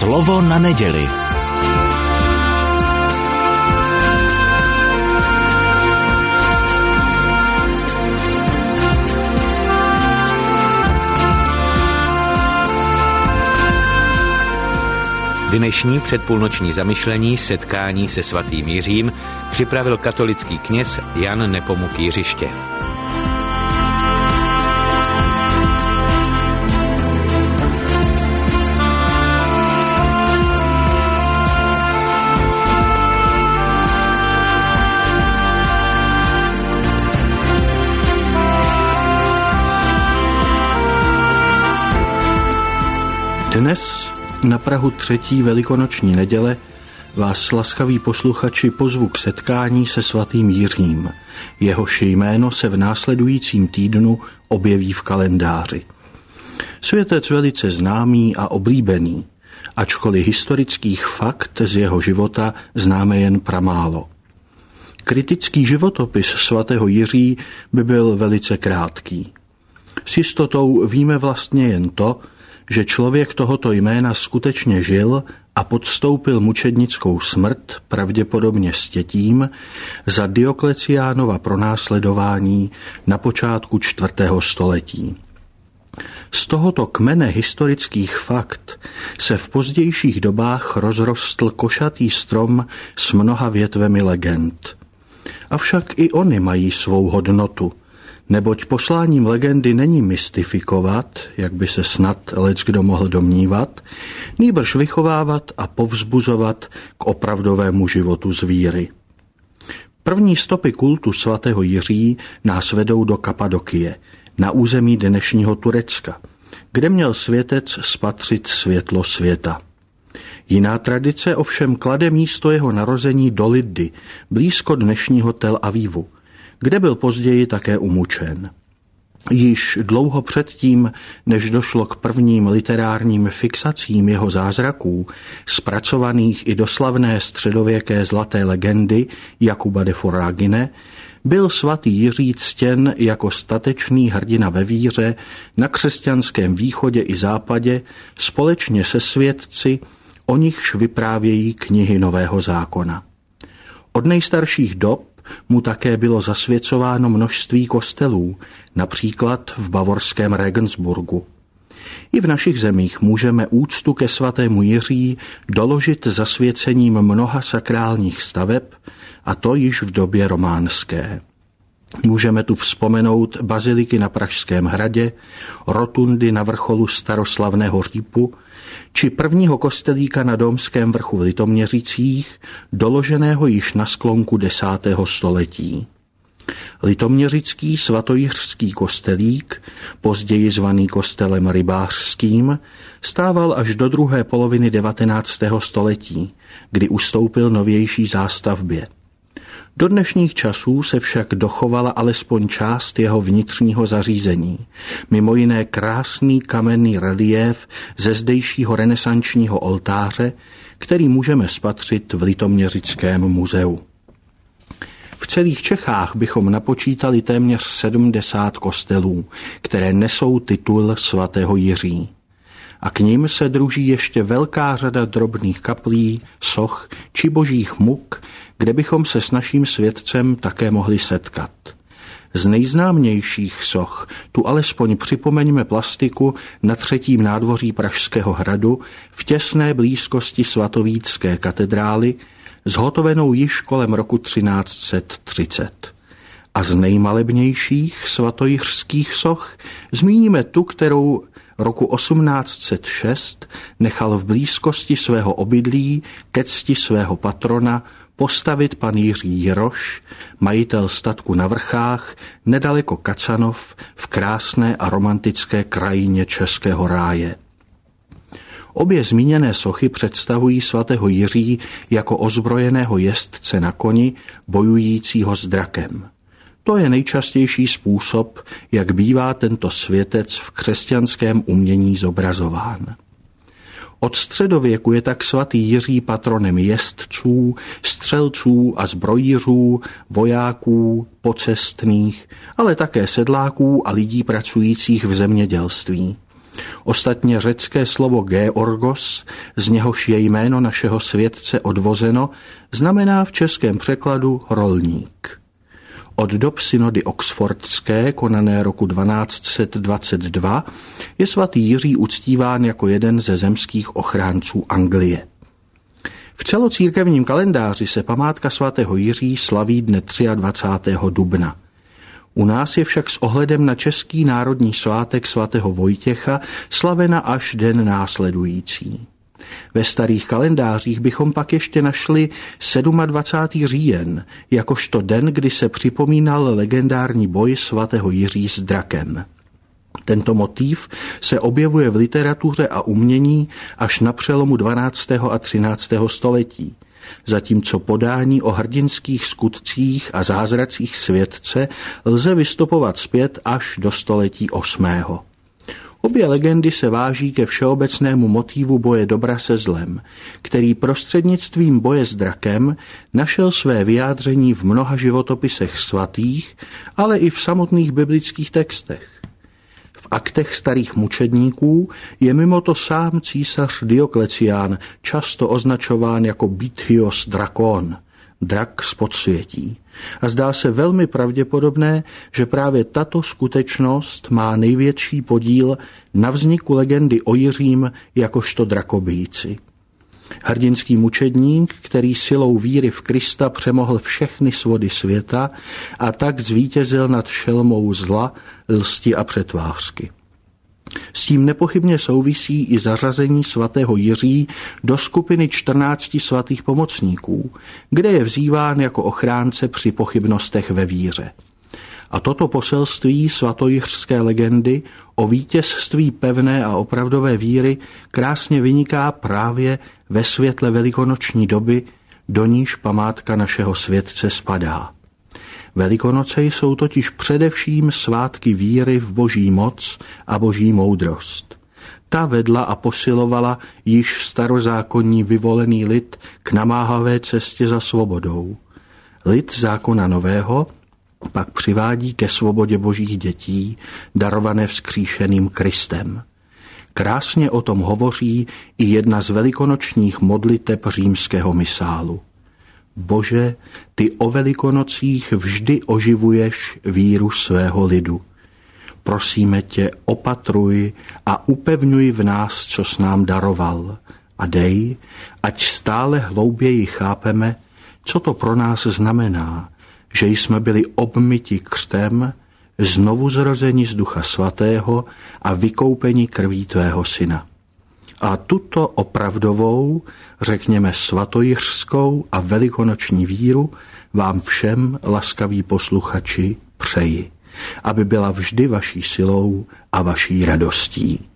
Slovo na neděli. Dnešní předpůlnoční zamyšlení setkání se svatým Jiřím připravil katolický kněz Jan Nepomuk Jiřiště. Dnes na prahu 3. velikonoční neděle vás, laskaví posluchači, pozvu k setkání se svatým Jiřím. Jehož jméno se v následujícím týdnu objeví v kalendáři. Světec velice známý a oblíbený, ačkoliv historických fakt z jeho života známe jen pramálo. Kritický životopis svatého Jiří by byl velice krátký. S jistotou víme vlastně jen to, že člověk tohoto jména skutečně žil a podstoupil mučednickou smrt, pravděpodobně stětím, za Diokleciánova pronásledování na počátku 4. století. Z tohoto kmene historických fakt se v pozdějších dobách rozrostl košatý strom s mnoha větvemi legend. Avšak i ony mají svou hodnotu, neboť posláním legendy není mystifikovat, jak by se snad leckdo mohl domnívat, nýbrž vychovávat a povzbuzovat k opravdovému životu z víry. První stopy kultu svatého Jiří nás vedou do Kapadokie, na území dnešního Turecka, kde měl světec spatřit světlo světa. Jiná tradice ovšem klade místo jeho narození do Liddy, blízko dnešního Tel Avivu, kde byl později také umučen. Již dlouho předtím, než došlo k prvním literárním fixacím jeho zázraků, zpracovaných i do slavné středověké zlaté legendy Jakuba de Voragine, byl svatý Jiří ctěn jako statečný hrdina ve víře na křesťanském východě i západě společně se svědci, o nichž vyprávějí knihy Nového zákona. Od nejstarších dob mu také bylo zasvěcováno množství kostelů, například v bavorském Regensburgu. I v našich zemích můžeme úctu ke svatému Jiří doložit zasvěcením mnoha sakrálních staveb, a to již v době románské. Můžeme tu vzpomenout baziliky na Pražském hradě, rotundy na vrcholu staroslavného Řípu, či prvního kostelíka na Domském vrchu v Litoměřicích, doloženého již na sklonku 10. století. Litoměřický svatojiřský kostelík, později zvaný kostelem rybářským, stával až do druhé poloviny 19. století, kdy ustoupil novější zástavbě. Do dnešních časů se však dochovala alespoň část jeho vnitřního zařízení, mimo jiné krásný kamenný reliéf ze zdejšího renesančního oltáře, který můžeme spatřit v Litoměřickém muzeu. V celých Čechách bychom napočítali téměř 70 kostelů, které nesou titul svatého Jiří. A k nim se druží ještě velká řada drobných kaplí, soch či božích muk, kde bychom se s naším světcem také mohli setkat. Z nejznámějších soch tu alespoň připomeňme plastiku na 3. nádvoří Pražského hradu v těsné blízkosti svatovícké katedrály, zhotovenou již kolem roku 1330. A z nejmalebnějších svatojiřských soch zmíníme tu, kterou roku 1806 nechal v blízkosti svého obydlí ke cti svého patrona postavit pan Jiří Jiroš, majitel statku na Vrchách, nedaleko Kacanov, v krásné a romantické krajině Českého ráje. Obě zmíněné sochy představují svatého Jiří jako ozbrojeného jezdce na koni, bojujícího s drakem. To je nejčastější způsob, jak bývá tento světec v křesťanském umění zobrazován. Od středověku je tak svatý Jiří patronem jezdců, střelců a zbrojířů, vojáků, pocestných, ale také sedláků a lidí pracujících v zemědělství. Ostatně řecké slovo Georgos, z něhož je jméno našeho světce odvozeno, znamená v českém překladu rolník. Od dob synody oxfordské, konané roku 1222, je svatý Jiří uctíván jako jeden ze zemských ochránců Anglie. V celocírkevním kalendáři se památka svatého Jiří slaví dne 23. dubna. U nás je však s ohledem na český národní svátek svatého Vojtěcha slavena až den následující. Ve starých kalendářích bychom pak ještě našli 27. říjen, jakožto den, kdy se připomínal legendární boj svatého Jiří s drakem. Tento motiv se objevuje v literatuře a umění až na přelomu 12. a 13. století, zatímco podání o hrdinských skutcích a zázracích světce lze vystopovat zpět až do století 8. Obě legendy se váží ke všeobecnému motívu boje dobra se zlem, který prostřednictvím boje s drakem našel své vyjádření v mnoha životopisech svatých, ale i v samotných biblických textech. V aktech starých mučedníků je mimo to sám císař Dioklecián často označován jako Bithyos drakon, drak z podsvětí. A zdá se velmi pravděpodobné, že právě tato skutečnost má největší podíl na vzniku legendy o Jiřím jakožto drakobíjci. Hrdinský mučedník, který silou víry v Krista přemohl všechny svody světa a tak zvítězil nad šelmou zla, lsti a přetvářky. S tím nepochybně souvisí i zařazení svatého Jiří do skupiny 14 svatých pomocníků, kde je vzýván jako ochránce při pochybnostech ve víře. A toto poselství svatojiřské legendy o vítězství pevné a opravdové víry krásně vyniká právě ve světle velikonoční doby, do níž památka našeho světce spadá. Velikonoce jsou totiž především svátky víry v boží moc a boží moudrost. Ta vedla a posilovala již starozákonní vyvolený lid k namáhavé cestě za svobodou. Lid zákona nového pak přivádí ke svobodě božích dětí, darované vzkříšeným Kristem. Krásně o tom hovoří i jedna z velikonočních modliteb římského misálu. Bože, ty o velikonocích vždy oživuješ víru svého lidu. Prosíme tě, opatruj a upevňuj v nás, co s nám daroval, a dej, ať stále hlouběji chápeme, co to pro nás znamená, že jsme byli obmyti křtem, znovu zrozeni z Ducha Svatého a vykoupeni krví tvého syna. A tuto opravdovou, řekněme svatojiřskou a velikonoční víru vám všem, laskaví posluchači, přeji, aby byla vždy vaší silou a vaší radostí.